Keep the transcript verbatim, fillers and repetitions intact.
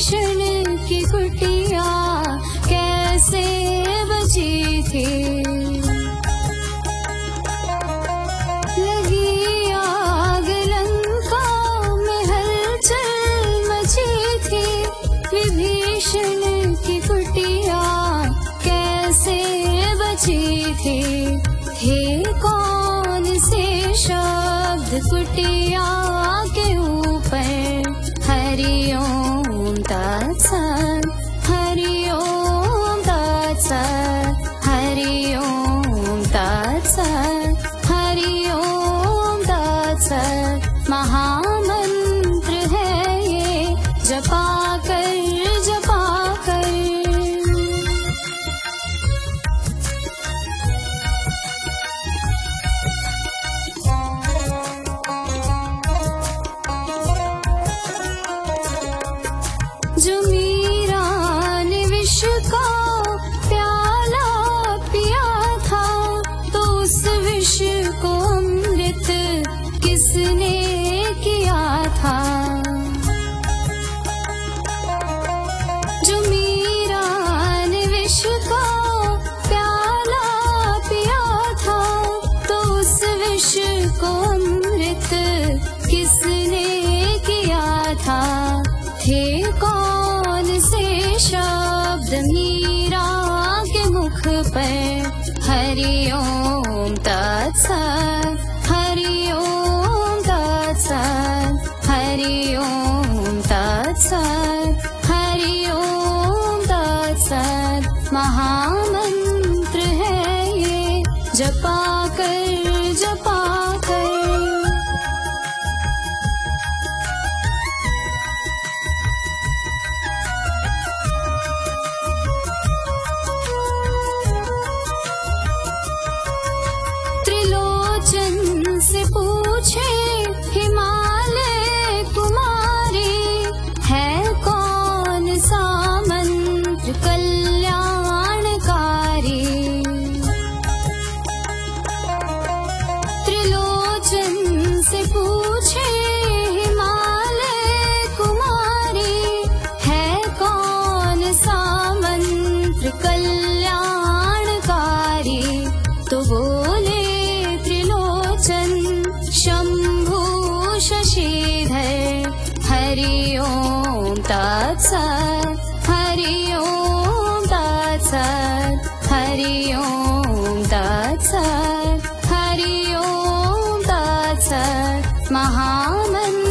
विभीषण की कुटिया कैसे बची थी। लगी आग लंका में हलचल मची थी। विभीषण की कुटिया कैसे बची थी। हे कौन से शब्द कुटिया के ऊपर। हरि ओम तत्सत्, हरि ओम तत्सत्, हरि ओम तत्सत्, हरि ओम तत्सत्। महामंत्र है ये जपा कर जपा कर। जो मीरा ने विष का प्याला पिया था, तो उस विष को अमृत किसने किया था। जो मीरा ने विष का प्याला पिया था, तो उस विष को अमृत किसने किया था। थे कौन से शब्द मीरा के मुख पर। हरि ओम तत्सत्, हरि ओम तत्सत्, हरि ओम तत्सत्, हरि ओम तत्सत्। महामंत्र है ये जपा कर जपा कर। त्रिलोचन से पूछे हिमालय कुमारी, है कौन सा मंत्र कल्याणकारी। त्रिलोचन से पूछे हिमालय कुमारी, है कौन सा मंत्र कल्याणकारी। तो बोले शंभु शशिधर। हरि ओम तत्सत्, हरि ओम तत्सत्, हरि ओम तत्सत्, हरि ओम तत्सत्। महामंत्र